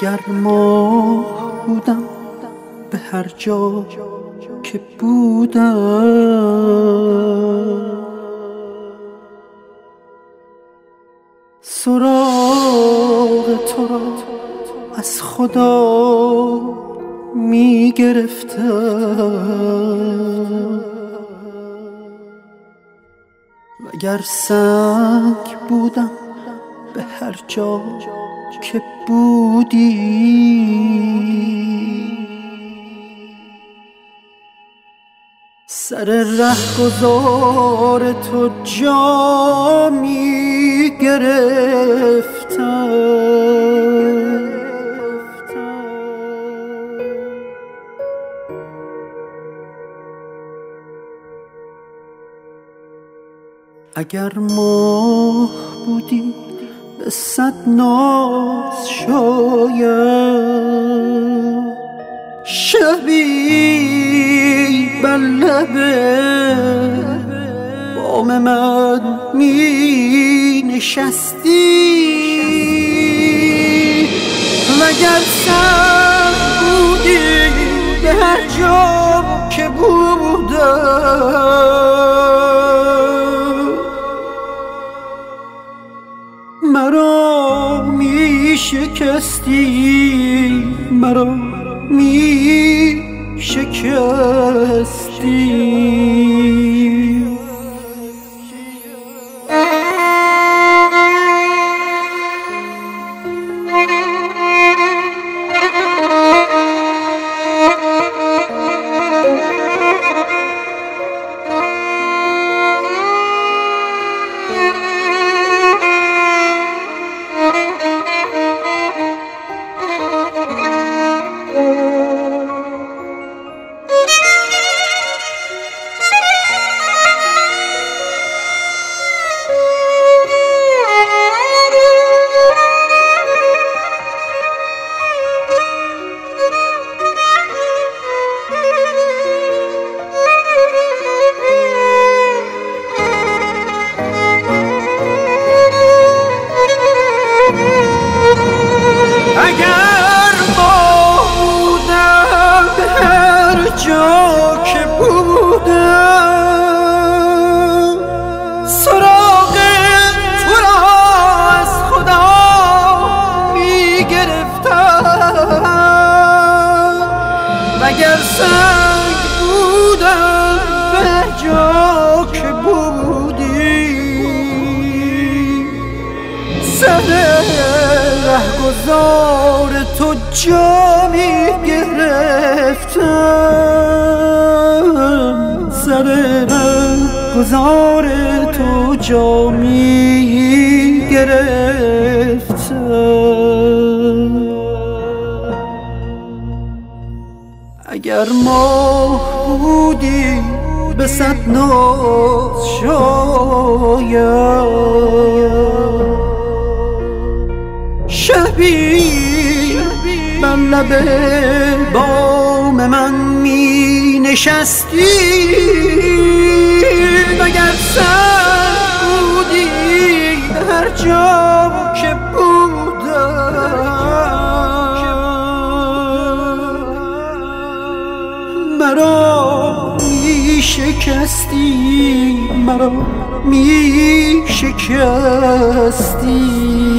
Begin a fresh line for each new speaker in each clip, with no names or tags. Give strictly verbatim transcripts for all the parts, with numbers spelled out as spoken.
اگر ماه بودم به هر جا که بودم، سراغ تو را از خدا می گرفتم. وگر سنگ بودم به هر جا که بودی، سر رهگذار تو جا می گرفتم. اگر ماه بودی به صد ناز شاید، شبی بر لب بام من می نشستی. وگر سنگ بودی به هر جا که بودم، مرا می شکستی، مرا می شکستی. اگر ماه بودم به هر جا که بودم، سراغ تو را از خدا می گرفتم. وگر سنگ بودم به هر جا که بودی، سر رهگذار تو جا می گرفتم. سر رهگذار تو جا می گرفتم. اگر ماه بودی به صد ناز شاید، شبی بر لب بام من می نشستی. وگر سنگ بودی به هر جا که بودم، مرا می شکستی، مرا می شکستی.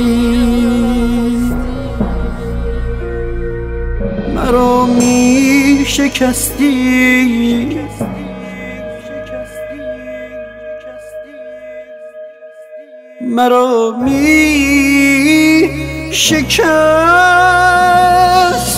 مرا می شکستی. مرا می شکستی.